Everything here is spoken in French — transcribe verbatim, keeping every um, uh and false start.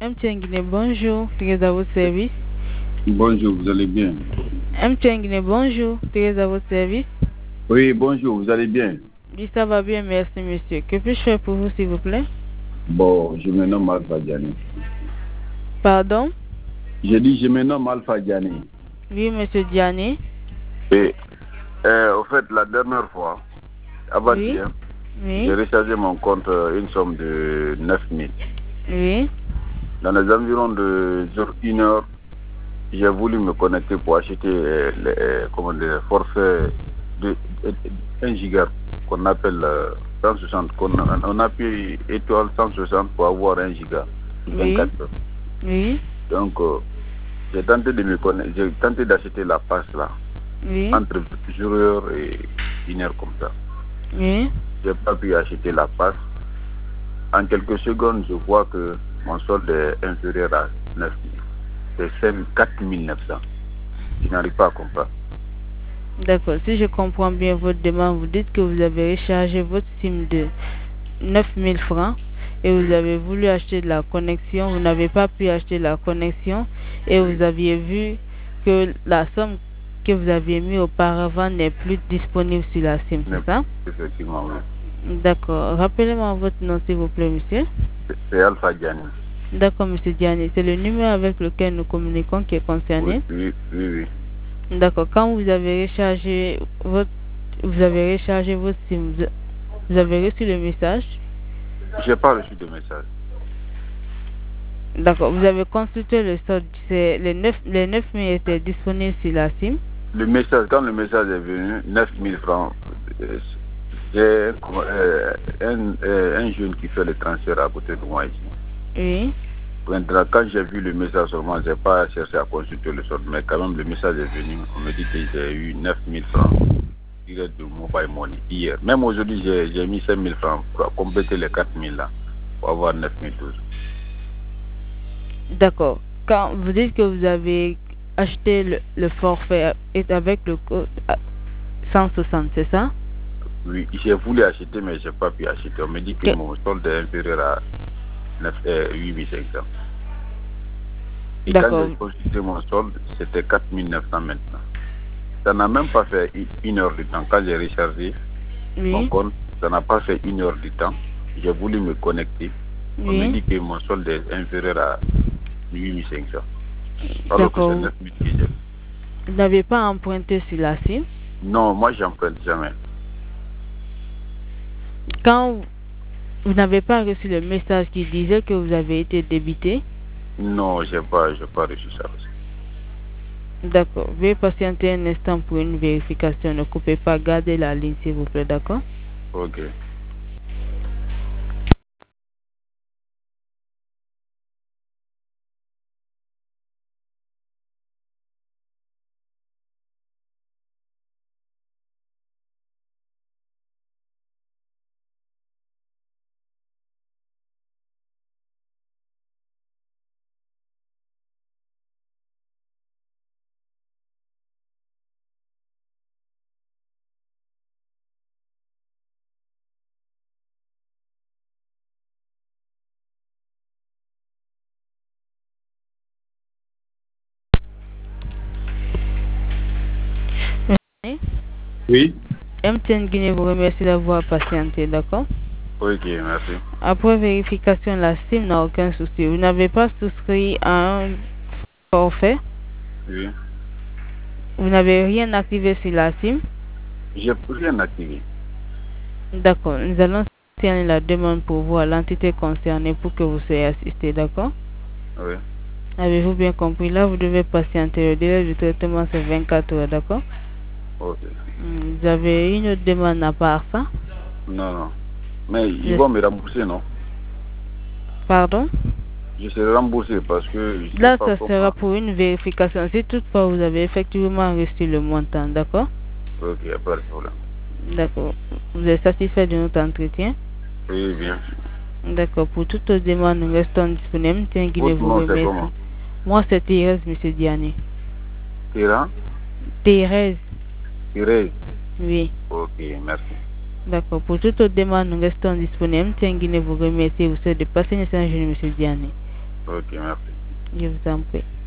M T N Guinée, bonjour, très à votre service. Bonjour, vous allez bien? M T N Guinée, bonjour, très à votre service. Oui, bonjour, vous allez bien? Oui, ça va bien, merci monsieur. Que puis-je faire pour vous, s'il vous plaît? Bon, je me nomme Alpha Diani. Pardon? J'ai dit, je me nomme Alpha Diani. Oui, monsieur Diani. Et, euh, au fait, la dernière fois, avant-hier, oui. j'ai rechargé mon compte une somme de neuf mille. Oui. Dans les environs de une heure, j'ai voulu me connecter pour acheter euh, les, euh, comment dire, forfait de, de, de un giga qu'on appelle euh, cent soixante. Qu'on, on appuie étoile cent soixante pour avoir un giga vingt-quatre heures. Oui. Donc, euh, j'ai tenté de me connecter, j'ai tenté d'acheter la passe là, oui. entre zéro heure et une heure comme ça. Oui. J'ai pas pu acheter la passe. En quelques secondes, je vois que mon solde est inférieur à neuf mille. C'est quatre mille neuf cents. Je n'arrive pas à comprendre. D'accord. Si je comprends bien votre demande, vous dites que vous avez rechargé votre SIM de neuf mille francs et vous avez voulu acheter de la connexion. Vous n'avez pas pu acheter la connexion et vous aviez vu que la somme que vous aviez mis auparavant n'est plus disponible sur la SIM, c'est ça? Effectivement, oui. D'accord. Rappelez-moi votre nom, s'il vous plaît, monsieur. C'est Alpha Diani. D'accord, monsieur Diani. C'est le numéro avec lequel nous communiquons qui est concerné? Oui, oui, oui. oui. D'accord. Quand vous avez rechargé votre, vous avez rechargé votre SIM, vous avez reçu le message? Je n'ai pas reçu de message. D'accord. Vous avez consulté le solde. Les neuf, les neuf mille étaient disponibles sur la SIM? Le message, quand le message est venu, neuf mille francs, j'ai euh, un, euh, un jeune qui fait le transfert à côté de moi ici. Oui. Maintenant, quand j'ai vu le message seulement, je n'ai pas cherché à consulter le solde, mais quand même le message est venu. On me dit que j'ai eu neuf mille francs direct de mobile money hier. Même aujourd'hui, j'ai mis cinq mille francs pour compléter les quatre mille là, pour avoir neuf mille douze. D'accord. Quand vous dites que vous avez acheté le, le forfait avec le code cent soixante, c'est ça? Oui, j'ai voulu acheter, mais je n'ai pas pu acheter. On me dit que, que mon solde est inférieur à huit mille cinq cents. Et quand j'ai consulté mon solde, c'était quatre mille neuf cents maintenant. Ça n'a même pas fait une heure de temps. Quand j'ai rechargé oui. mon compte, ça n'a pas fait une heure de temps. J'ai voulu me connecter. Oui. On me dit que mon solde est inférieur à huit mille cinq cents. Alors que c'est neuf mille que j'ai. Vous n'avez pas emprunté sur la SIM? Non, moi j'emprunte jamais. Quand vous n'avez pas reçu le message qui disait que vous avez été débité? Non, je n'ai pas, j'ai pas reçu ça. D'accord. Veuillez patienter un instant pour une vérification. Ne coupez pas, gardez la ligne s'il vous plaît, d'accord? Ok. Oui. M T N Guinée vous remercie d'avoir patienté, d'accord? Ok, merci. Après vérification, la SIM n'a aucun souci. Vous n'avez pas souscrit à un forfait? Oui. Vous n'avez rien activé sur la SIM? J'ai rien activé. D'accord. Nous allons signer la demande pour voir l'entité concernée pour que vous soyez assisté, d'accord? Oui. Avez-vous bien compris? Là, vous devez patienter. Le délai du traitement, c'est vingt-quatre heures, d'accord? Ok. Vous avez une autre demande à part ça? Non, non. Mais ils vont me rembourser, non? Pardon? Je serai remboursé parce que... Je Là, pas ça comment... sera pour une vérification. Si toutefois vous avez effectivement reçu le montant, d'accord? Ok, il n'y a pas de problème. D'accord. Vous êtes satisfait de notre entretien? Oui, bien. D'accord. Pour toutes les demandes, nous restons disponibles. Votre nom, c'est comment? Moi, c'est Thérèse, monsieur Diani. Théra? Thérèse. Thérèse? Oui. Ok, merci. D'accord. Pour toutes les demandes, nous restons disponibles. Guinée vous remercie. Vous souhaite de passer une séance, monsieur Diani. Ok, merci. Je vous en prie.